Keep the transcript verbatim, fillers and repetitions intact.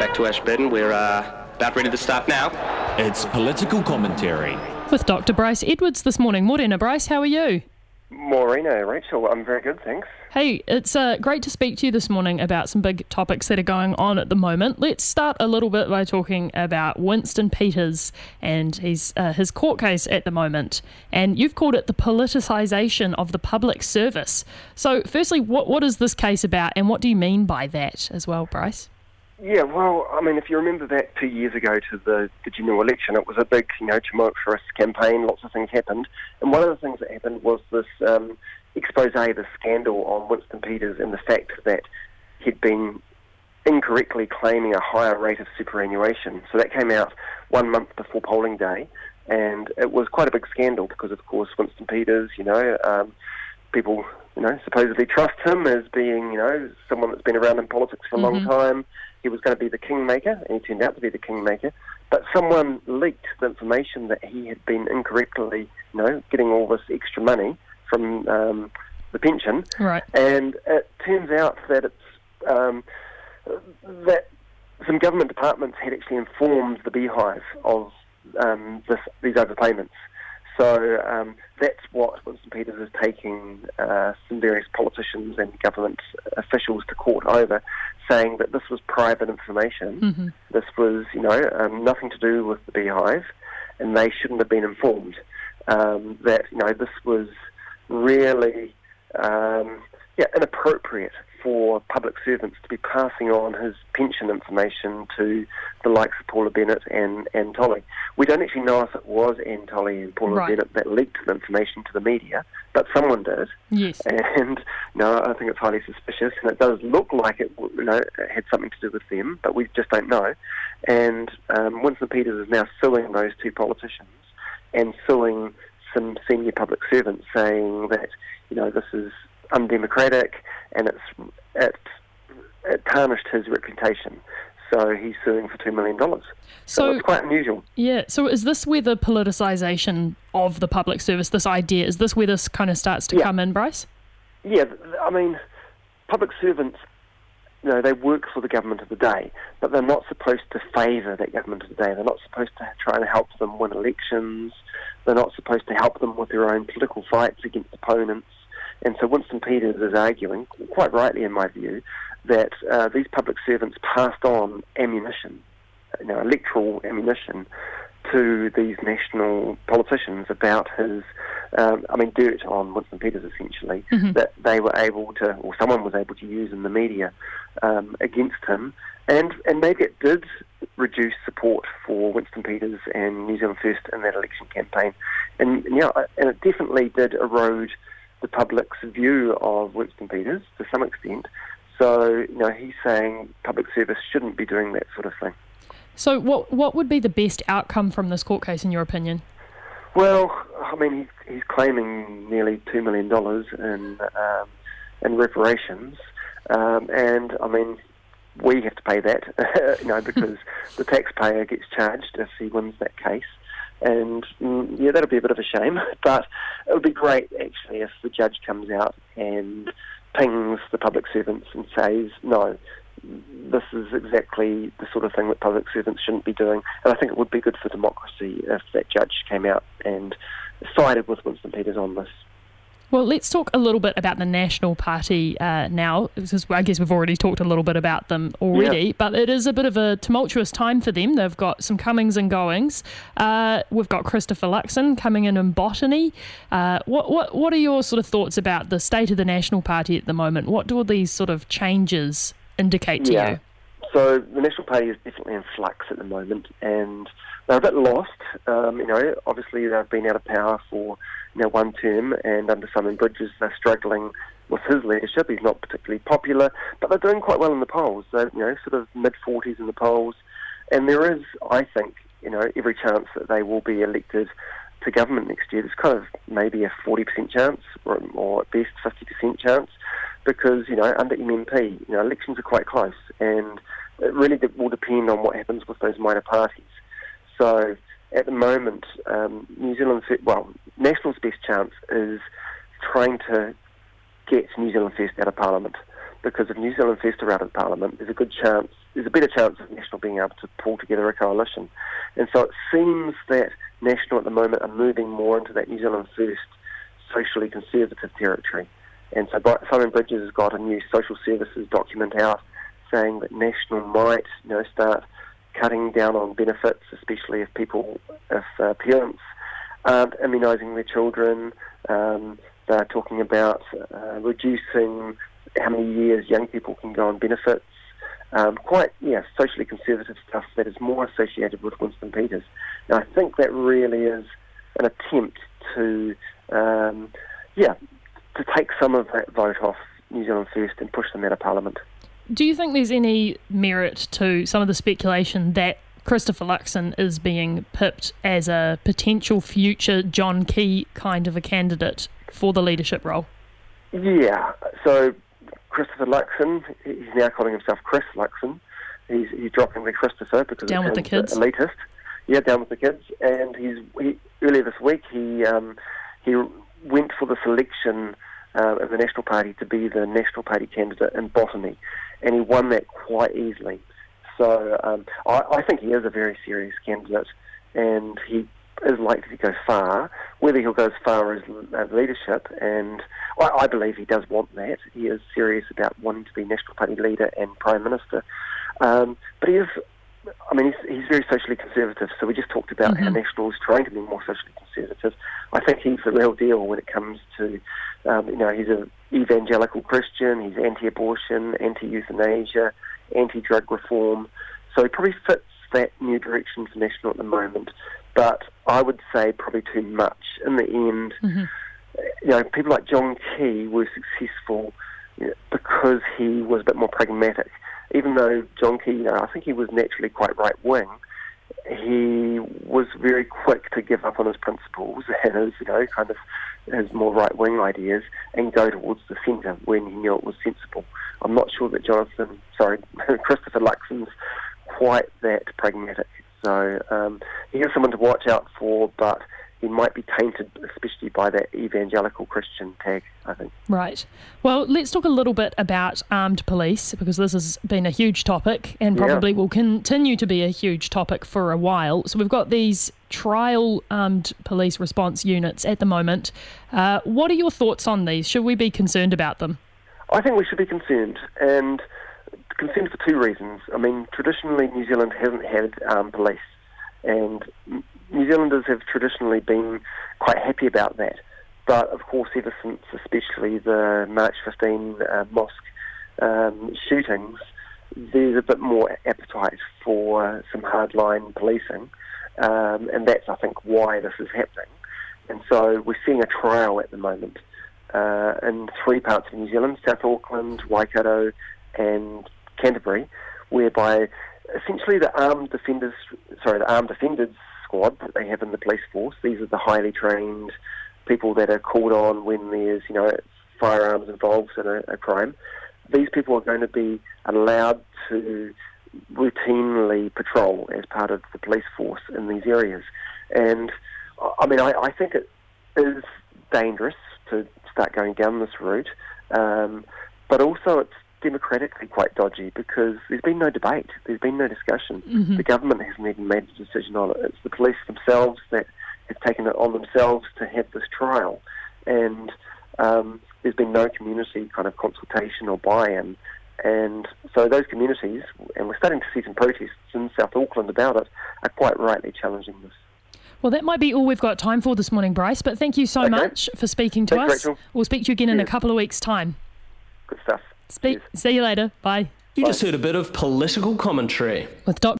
back to Ashburton. We're uh, about ready to start now. It's political commentary with Doctor Bryce Edwards this morning. Morena, Bryce, how are you? Morena, Rachel, I'm very good, thanks. Hey, it's uh, great to speak to you this morning about some big topics that are going on at the moment. Let's start a little bit by talking about Winston Peters and his uh, his court case at the moment. And you've called it the politicisation of the public service. So firstly, what what is this case about, and what do you mean by that as well, Bryce? Yeah, well, I mean, if you remember back two years ago to the, the general election, it was a big, you know, tumultuous campaign. Lots of things happened. And one of the things that happened was this um, expose, the scandal on Winston Peters and the fact that he'd been incorrectly claiming a higher rate of superannuation. So that came out one month before polling day. And it was quite a big scandal because, of course, Winston Peters, you know, um, people, you know, supposedly trust him as being, you know, someone that's been around in politics for a mm-hmm. long time. He was going to be the kingmaker, and he turned out to be the kingmaker. But someone leaked the information that he had been incorrectly, you know, getting all this extra money from um, the pension. Right. And it turns out that it's um, that some government departments had actually informed the Beehive of um, this, these overpayments. So um, that's what Winston Peters is taking uh, some various politicians and government officials to court over, saying that this was private information. Mm-hmm. This was, you know, um, nothing to do with the Beehive, and they shouldn't have been informed. Um, that, you know, this was really, um, yeah, inappropriate for public servants to be passing on his pension information to the likes of Paula Bennett and Anne Tolley. We don't actually know if it was Anne Tolley and Paula right. Bennett that leaked the information to the media, but someone did. Yes. And, you know, I think it's highly suspicious, and it does look like it, you know, it had something to do with them, but we just don't know. And um, Winston Peters is now suing those two politicians and suing some senior public servants, saying that, you know, this is undemocratic, and it's it, it tarnished his reputation. So he's suing for two million dollars. So, so it's quite unusual. Yeah, so is this where the politicisation of the public service, this idea, is this where this kind of starts to yeah. come in, Bryce? Yeah, I mean, public servants, you know, they work for the government of the day, but they're not supposed to favour that government of the day. They're not supposed to try and help them win elections. They're not supposed to help them with their own political fights against opponents. And so Winston Peters is arguing, quite rightly in my view, that uh, these public servants passed on ammunition, you know, electoral ammunition, to these national politicians about his, um, I mean, dirt on Winston Peters, essentially, mm-hmm. that they were able to, or someone was able to use in the media um, against him. And, and maybe it did reduce support for Winston Peters and New Zealand First in that election campaign. And, and, yeah, and it definitely did erode the public's view of Winston Peters to some extent. So, you know, he's saying public service shouldn't be doing that sort of thing. So what what would be the best outcome from this court case, in your opinion? Well, I mean, he's, he's claiming nearly two million dollars in, um, in reparations. Um, and, I mean, we have to pay that, you know, because the taxpayer gets charged if he wins that case. And, mm, yeah, that'll be a bit of a shame. But it would be great, actually, if the judge comes out and pings the public servants and says, no, this is exactly the sort of thing that public servants shouldn't be doing. And I think it would be good for democracy if that judge came out and sided with Winston Peters on this. Well, let's talk a little bit about the National Party uh, now, because I guess we've already talked a little bit about them already, yeah. but it is a bit of a tumultuous time for them. They've got some comings and goings. Uh, we've got Christopher Luxon coming in in botany. Uh, what, what, what are your sort of thoughts about the state of the National Party at the moment? What do all these sort of changes indicate to yeah. you? So the National Party is definitely in flux at the moment, and they're a bit lost. Um, you know, obviously they've been out of power for you know one term, and under Simon Bridges they're struggling with his leadership. He's not particularly popular, but they're doing quite well in the polls. They're you know sort of mid forties in the polls, and there is, I think, you know, every chance that they will be elected to government next year. There's kind of maybe a forty percent chance, or, or at best fifty percent chance, because you know under M M P, you know, elections are quite close, and it really will depend on what happens with those minor parties. So at the moment, um, New Zealand's, well, National's best chance is trying to get New Zealand First out of Parliament, because if New Zealand First are out of Parliament, there's a good chance there's a better chance of National being able to pull together a coalition. And so it seems that National at the moment are moving more into that New Zealand First socially conservative territory. And so Simon Bridges has got a new social services document out saying that National might, you know, start cutting down on benefits, especially if people, if uh, parents aren't immunising their children. Um, they're talking about uh, reducing how many years young people can go on benefits. Um, quite, yeah, socially conservative stuff that is more associated with Winston Peters. And I think that really is an attempt to, um, yeah, to take some of that vote off New Zealand First and push them out of Parliament. Do you think there's any merit to some of the speculation that Christopher Luxon is being pipped as a potential future John Key kind of a candidate for the leadership role? Yeah, so Christopher Luxon, he's now calling himself Chris Luxon. He's, he's dropping the Christopher because down it's with the kids. Elitist. Yeah, down with the kids. And he's he, earlier this week he um, he went for the selection uh, of the National Party to be the National Party candidate in Botany, and he won that quite easily. So um, I, I think he is a very serious candidate, and he is likely to go far. Whether he'll go as far as uh, leadership, and I, I believe he does want that. He is serious about wanting to be National Party leader and Prime Minister. Um, but he is, I mean, he's, he's very socially conservative, so we just talked about mm-hmm. how National is trying to be more socially conservative. I think he's the real deal when it comes to, um, you know, he's an evangelical Christian, he's anti-abortion, anti-euthanasia, anti-drug reform, so he probably fits that new direction for National at the moment. But I would say probably too much. In the end, mm-hmm. you know, people like John Key were successful, you know, because he was a bit more pragmatic. Even though John Key, you know, I think he was naturally quite right-wing, he was very quick to give up on his principles and his, you know, kind of his more right-wing ideas and go towards the centre when he knew it was sensible. I'm not sure that Jonathan, sorry, Christopher Luxon's quite that pragmatic. So um, he is someone to watch out for, but he might be tainted, especially by that evangelical Christian tag, I think. Right. Well, let's talk a little bit about armed police, because this has been a huge topic and probably yeah. will continue to be a huge topic for a while. So we've got these trial armed police response units at the moment. Uh, what are your thoughts on these? Should we be concerned about them? I think we should be concerned, and concerned for two reasons. I mean, traditionally New Zealand hasn't had armed police, and New Zealanders have traditionally been quite happy about that. But of course, ever since especially the March fifteenth uh, mosque um, shootings, there's a bit more appetite for some hardline policing, um, and that's, I think, why this is happening. And so we're seeing a trial at the moment uh, in three parts of New Zealand: South Auckland, Waikato, and Canterbury, whereby essentially the armed defenders, sorry, the armed offenders squad that they have in the police force. These are the highly trained people that are called on when there's, you know, firearms involved in a, a crime. These people are going to be allowed to routinely patrol as part of the police force in these areas. And I mean, I, I think it is dangerous to start going down this route, um, but also it's democratically quite dodgy because there's been no debate, there's been no discussion. Mm-hmm. The government hasn't even made a decision on it. It's the police themselves that have taken it on themselves to have this trial, and um, there's been no community kind of consultation or buy-in. And so those communities, and we're starting to see some protests in South Auckland about it, are quite rightly challenging this. Well, that might be all we've got time for this morning, Bryce, but thank you so okay. much for speaking to Thanks, us. Rachel. We'll speak to you again Cheers. in a couple of weeks' time. Good stuff. Speak. See you later. Bye. You Bye. just heard a bit of political commentary With Doctor